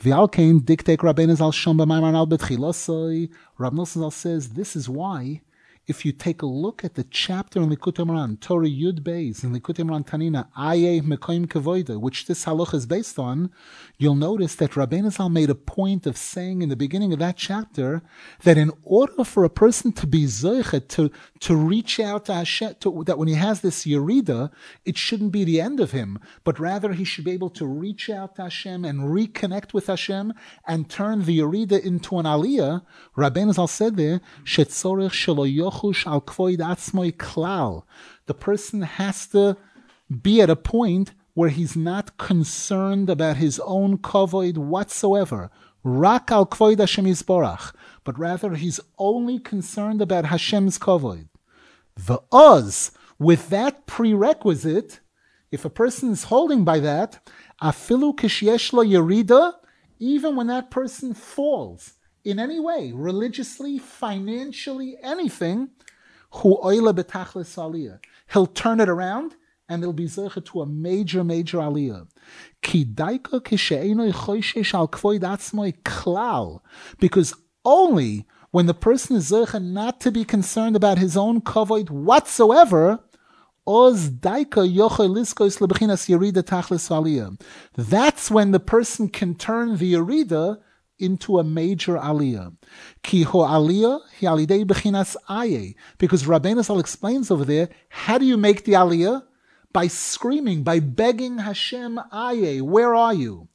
V'alkein diktek Rabbeinu Zal Shom b'Maimar Al B'Tchilosoi. Rab Nosson Zal says this is why, if you take a look at the chapter in Likutei Moharan, Torah Yud Beis, in Likutei Moharan Tanina, Aye Mekoim Kevoida, which this halach is based on, you'll notice that Rabbeinu Zal made a point of saying in the beginning of that chapter that in order for a person to be zoichet, to reach out to Hashem, that when he has this yerida, it shouldn't be the end of him, but rather he should be able to reach out to Hashem and reconnect with Hashem and turn the yerida into an aliyah. Rabbeinu Zal said there, shetzorech shelo al kvoid atzmoi klal. The person has to be at a point where he's not concerned about his own kavoid whatsoever. Rak al kvoid Hashem yisborach. But rather he's only concerned about Hashem's kavoid. The oz, with that prerequisite, if a person is holding by that, afilu kishyesh lo yerida, even when that person falls in any way, religiously, financially, anything, hu oila betachlis aliyah. He'll turn it around and it'll be zeichet to a major, major aliyah. Ki daika kishe'enoi choishesh al kvoid atzmoi klal. Because only when the person is zeichet not to be concerned about his own kavoid whatsoever, oz daika yochoi liskois lebechinas yerida tachlis aliyah. That's when the person can turn the yerida into a major aliyah. Ki ho aliyah hi alidei bechinas aye. Because Rabbeinu Zal explains over there, how do you make the aliyah? By screaming, by begging Hashem, aye, where are you?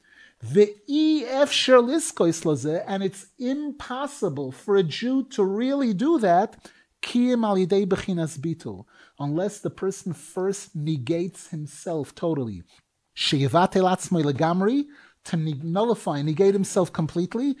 Ve'efsher liskois lazeh, and it's impossible for a Jew to really do that, ki im alidei bechinas bitul, unless the person first negates himself totally. Sheyivatel atzmoi legamri, to nullify, negate himself completely,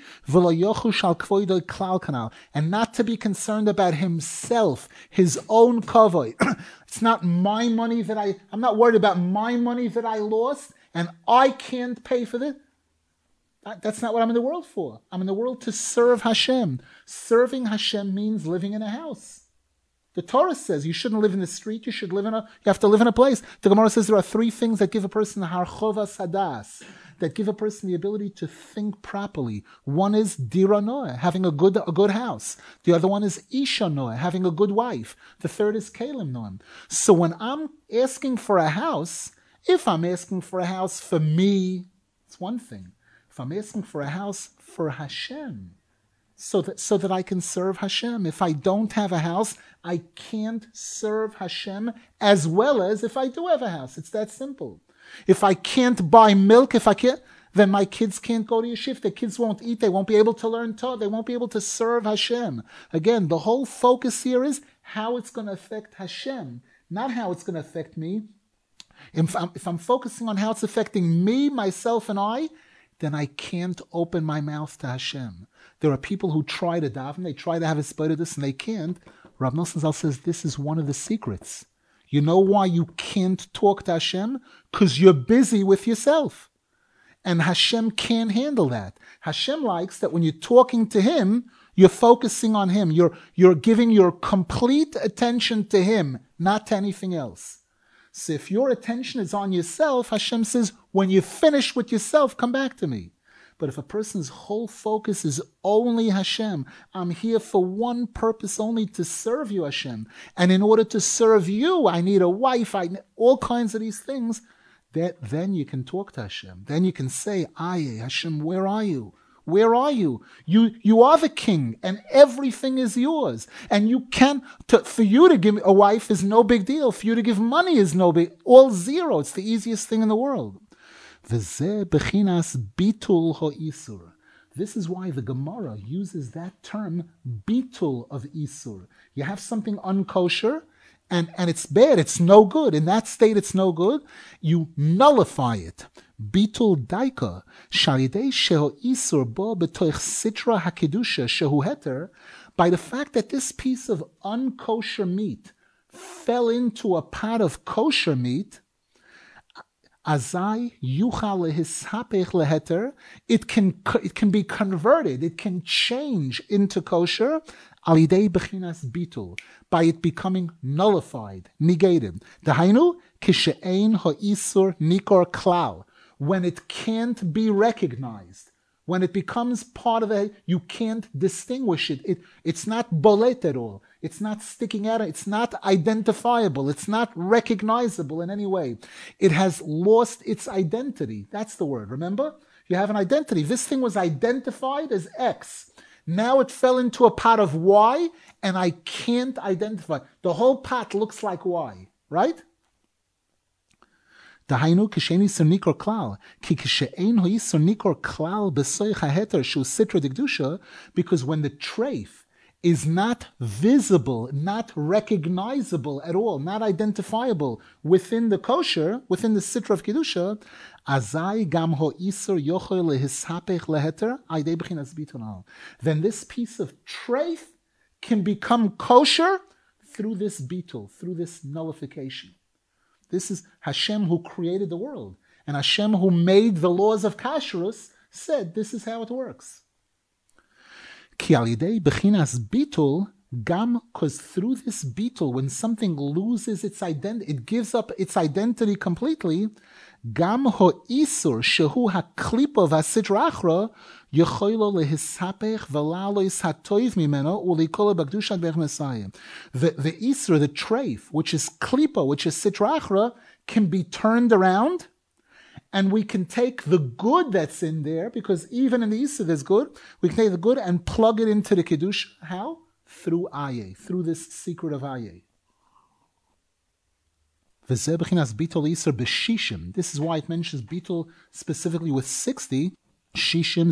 and not to be concerned about himself, his own kavod. It's not my money that I'm not worried about my money that I lost, and I can't pay for this. That's not what I'm in the world for. I'm in the world to serve Hashem. Serving Hashem means living in a house. The Torah says you shouldn't live in the street, you have to live in a place. The Gemara says there are three things that give a person harchovas hadas, that give a person the ability to think properly. One is dira noah, having a good house. The other one is isha noah, having a good wife. The third is kalim noah. So when I'm asking for a house, if I'm asking for a house for me, it's one thing. If I'm asking for a house for Hashem, so that I can serve Hashem. If I don't have a house, I can't serve Hashem as well as if I do have a house. It's that simple. If I can't buy milk, then my kids can't go to yeshiva. The kids won't eat. They won't be able to learn Torah. They won't be able to serve Hashem. Again, the whole focus here is how it's going to affect Hashem, not how it's going to affect me. If I'm focusing on how it's affecting me, myself, and I, then I can't open my mouth to Hashem. There are people who try to daven, they try to have a spite of this, and they can't. Rav Nosson Zal says this is one of the secrets. You know why you can't talk to Hashem? Because you're busy with yourself. And Hashem can't handle that. Hashem likes that when you're talking to Him, you're focusing on Him. You're giving your complete attention to Him, not to anything else. So if your attention is on yourself, Hashem says, when you finish with yourself, come back to me. But if a person's whole focus is only Hashem, I'm here for one purpose only, to serve you, Hashem. And in order to serve you, I need a wife, I need all kinds of these things. Then you can talk to Hashem. Then you can say, Aye, Hashem, where are you? Where are you? You are the king, and everything is yours. And you for you to give a wife is no big deal. For you to give money is no big, all zero. It's the easiest thing in the world. V'zeh bechinas bitul ha'isur. This is why the Gemara uses that term, bitul of isur. You have something unkosher, and it's bad, it's no good. In that state, it's no good. You nullify it. Bitul daika, shalidei sheho isur bo betoich sitra hakedusha shehu heter, by the fact that this piece of unkosher meat fell into a pot of kosher meat, azai yuchal lehishapech leheter, it can be converted, it can change into kosher, alidei bechinas bitul, by it becoming nullified, negated. Dahainu kishe'ein ha'isur nikor klal, when it can't be recognized. When it becomes part of you can't distinguish it. It's not bolet at all. It's not sticking out. It's not identifiable. It's not recognizable in any way. It has lost its identity. That's the word. Remember? You have an identity. This thing was identified as X. Now it fell into a pot of Y, and I can't identify. The whole pot looks like Y, right? דהיינו, כשאין איסור ניקור כלל, כי כשאין איסור ניקור כלל בסויח ההתר שהוא סתרא דקדושה, because when the treif is not visible, not recognizable at all, not identifiable within the kosher, within the sitra of kedusha, azai gam ho isur yochel lehispech leheter aidei b'chinas bitul. Then this piece of treif can become kosher through this bitul, through this nullification. This is Hashem who created the world. And Hashem who made the laws of kashrus said this is how it works. Ki al yidei bechinas bitul gam, because through this bitul, when something loses its identity, it gives up its identity completely, gam ho isur shehu haklipa v'asitra achra yechoilo lehispech v'lalois hatoiv mimeno ulikol b'kedushat b'chnesayim. The isur, the treif, which is klipa, which is sitra achra, can be turned around, and we can take the good that's in there, because even in the isur there's good. We can take the good and plug it into the kiddush. How? Through Aye, through this secret of Aye. This is why it mentions Bitul specifically with 60. 60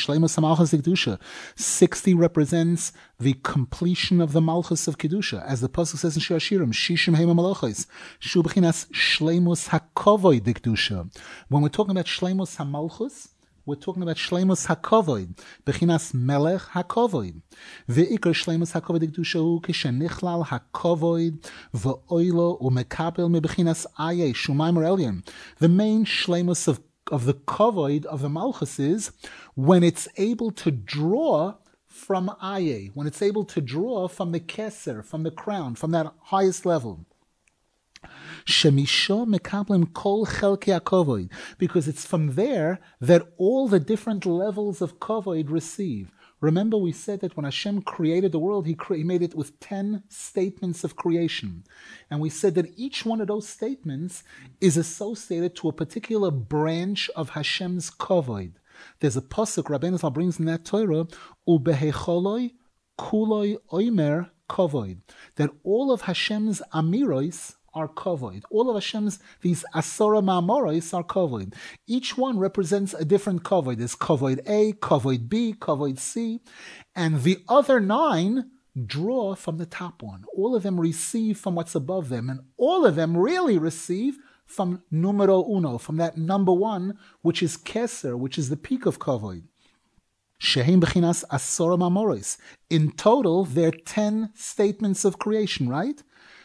represents the completion of the Malchus of Kedusha. As the Pasuk says in Shir Hashirim, Shishim Heima Malachos, Shu B'chinas Shleimus HaKovoi Dikdusha. When we're talking about Shleimus HaMalchus, we're talking about Shleimus HaKovoi, B'chinas Melech HaKovoi. Ve'ikar Shleimus HaKovoi Dikdusha hu kishenichlal HaKovoi v'oilo u'mekapel me'b'chinas Aye Shumayim Elyon. The main Shleimus of the Kovoid of the Malchus is when it's able to draw from Aye, when it's able to draw from the Keser, from the crown, from that highest level. Shemisho mekablim kol chelkei hakovoid, because it's from there that all the different levels of kovoid receive. Remember, we said that when Hashem created the world, He made it with 10 statements of creation. And we said that each one of those statements is associated to a particular branch of Hashem's kovoid. There's a pasuk Rabbeinu Zal brings in that Torah, ubehecholoi kuloi oimer kovoid, that all of Hashem's amiros are kovoid. All of Hashem's, these asora ma'amoros are kovoid. Each one represents a different kovoid. There's kovoid A, kovoid B, kovoid C, and the other 9 draw from the top one. All of them receive from what's above them, and all of them really receive from numero uno, from that number 1, which is keser, which is the peak of kovoid. Shehem b'chinas asora ma'amoros. In total, there are 10 statements of creation, right?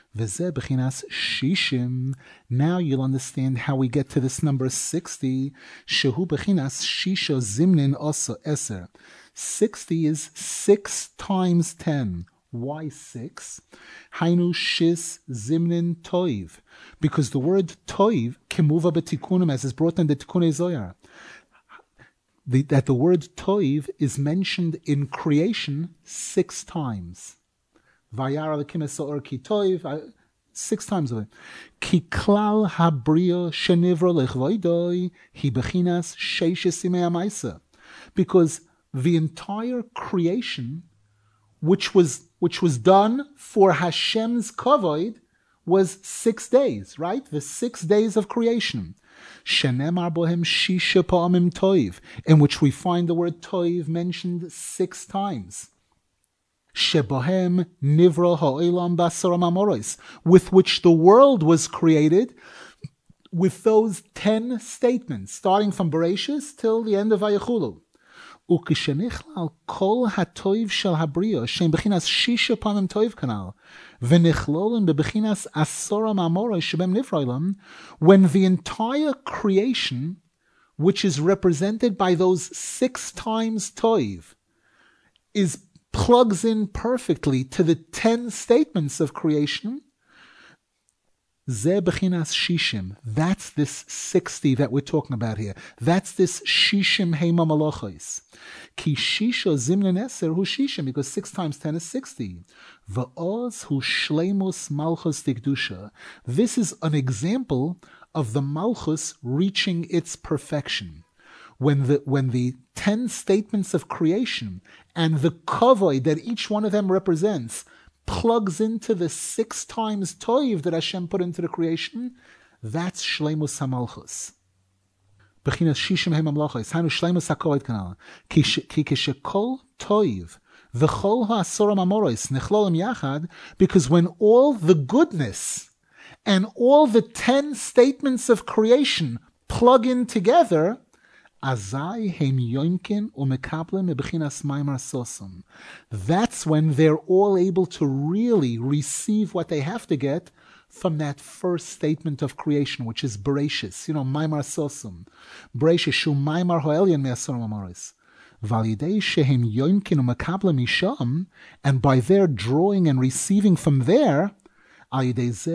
Now you'll understand how we get to this number 60. Shehu b'chinas shisha zimnin oso eser. 60 is 6 times 10. Why 6? Hainu shis zimnin toiv. Because the word toiv, kemuva betikunim, as is brought in the Tikkunei Zohar, that the word toiv is mentioned in creation 6 times. Vayara l'kimeso ki toiv, 6 times of it. Ki klal habrio shenivro lechvoidoi hi bechinas sheishes simei hamaisa. Because the entire creation, which was done for Hashem's kavod, was 6 days, right? The 6 days of creation. Shenemar bohem shisha pa'amim toiv, in which we find the word toiv mentioned 6 times. Shebohem nivro ha'olam basara mamoros, with which the world was created, with those 10 statements, starting from Bereshis till the end of Vayechulu. Ukishenichlal kol hatoiv shel habrio shem bechinas shisha panim toiv kanal v'nichlolim bebechinas asora mamoros shebem nivroilam, when the entire creation, which is represented by those 6 times toiv, plugs in perfectly to the 10 statements of creation, Ze bechinas shishim. That's this 60 that we're talking about here. That's this shishim heima malachos. Ki shisha zimnen eser hu shishim, because 6 times 10 is 60. Va'oz hu shleimus malchus dikdusha. This is an example of the malchus reaching its perfection. When the 10 statements of creation and the kavod that each one of them represents plugs into the 6 times toiv that Hashem put into the creation, that's shleimus hamalchus. Bechinas shishim heimamlachos, hanu shleimus hakoid kanal. Ki kishekol toiv v'chol ha'asoram amoros nechlolim yachad, because when all the goodness and all the 10 statements of creation plug in together, Azai heim yoinkin umekablim bechinas maimar sosum. That's when they're all able to really receive what they have to get from that first statement of creation, which is Bereshis. Maimar sosum. Bereshis shu maimar ho'elyon me'asorim amoros. Validei shehem yoinkin umekablim misham, and by their drawing and receiving from there, that's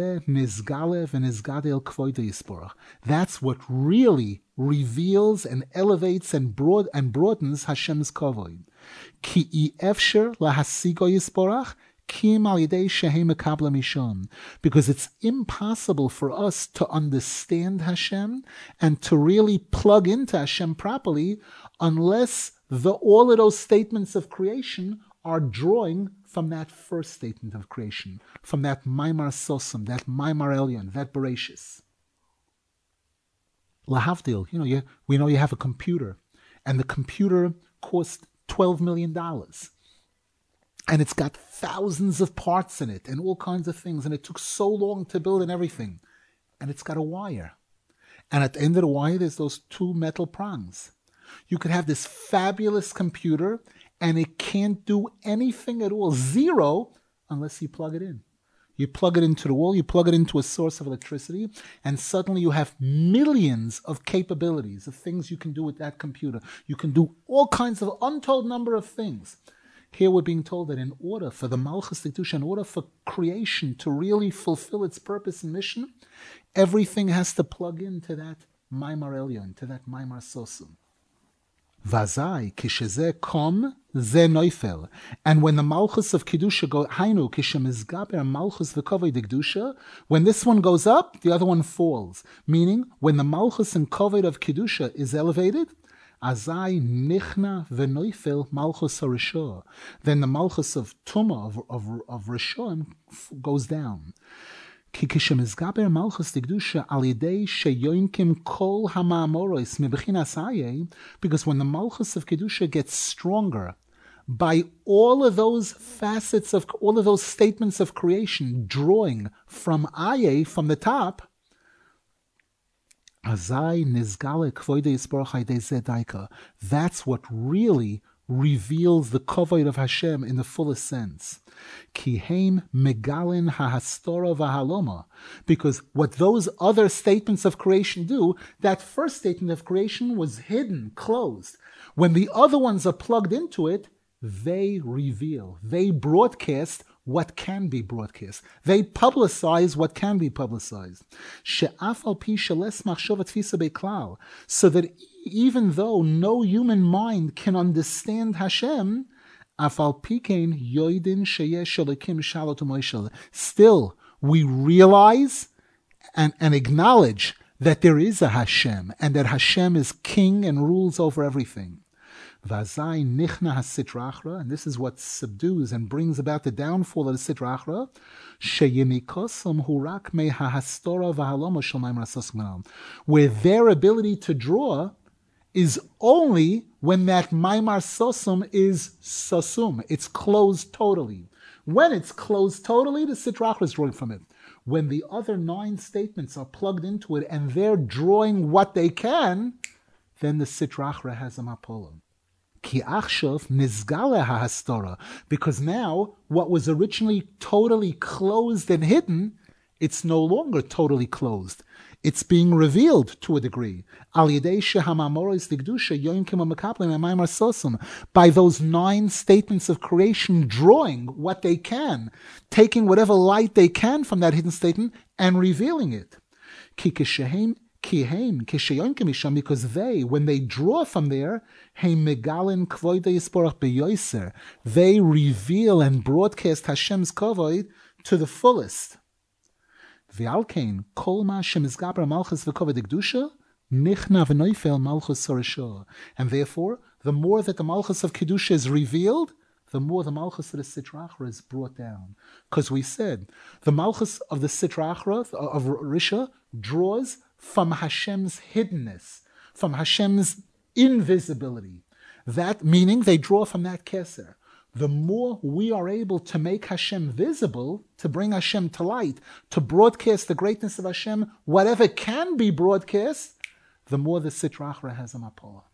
what really reveals and elevates and broadens Hashem's kavod. Because it's impossible for us to understand Hashem and to really plug into Hashem properly unless all of those statements of creation are drawing from that first statement of creation, from that Maimar Sosum, that Maimar Elyon, that Bereshis. Lahavdil, we know you have a computer, and the computer cost $12 million. And it's got thousands of parts in it, and all kinds of things, and it took so long to build and everything. And it's got a wire. And at the end of the wire, there's those 2 metal prongs. You could have this fabulous computer, and it can't do anything at all, zero, unless you plug it in. You plug it into the wall, you plug it into a source of electricity, and suddenly you have millions of capabilities, of things you can do with that computer. You can do all kinds of untold number of things. Here we're being told that in order for the Malchus Dikdusha, in order for creation to really fulfill its purpose and mission, everything has to plug into that Maimar Elyon, to that Maimar Sosum. Vazai, kisheze kom, ze neufel. And when the Malchus of Kedusha go, hainu, kishemizgaber Malchus v'kovei dikdusha, when this one goes up, the other one falls. Meaning, when the Malchus and Kovei of Kedusha is elevated, azai nichna v'neufel Malchus harishah. Then the Malchus of Tumah, of Rishoim, goes down. Because when the Malchus of Kedusha gets stronger by all of those facets of all of those statements of creation drawing from Aye, from the top, that's what really reveals the kavod of Hashem in the fullest sense. Kiheim megalin hahastora v'haloma. Because what those other statements of creation do, that first statement of creation was hidden, closed. When the other ones are plugged into it, they reveal, they broadcast what can be broadcast. They publicize what can be publicized. So that even though no human mind can understand Hashem, still we realize and acknowledge that there is a Hashem, and that Hashem is king and rules over everything. And this is what subdues and brings about the downfall of the Sitra Achra, where their ability to draw is only when that Maimar Sosum is Sosum. It's closed totally. When it's closed totally, the Sitra Achra is drawing from it. When the other 9 statements are plugged into it and they're drawing what they can, then the Sitra Achra has a mapola. Because now, what was originally totally closed and hidden, it's no longer totally closed. It's being revealed to a degree. By those 9 statements of creation drawing what they can, taking whatever light they can from that hidden statement and revealing it. Because they, when they draw from there, they reveal and broadcast Hashem's kavod to the fullest. And therefore, the more that the Malchus of Kedusha is revealed, the more the Malchus of the Sitra Achra is brought down. Because we said, the Malchus of the Sitra Achra, of Risha, draws from Hashem's hiddenness, from Hashem's invisibility. That meaning they draw from that Keser. The more we are able to make Hashem visible, to bring Hashem to light, to broadcast the greatness of Hashem, whatever can be broadcast, the more the Sitra Achra has a mapola.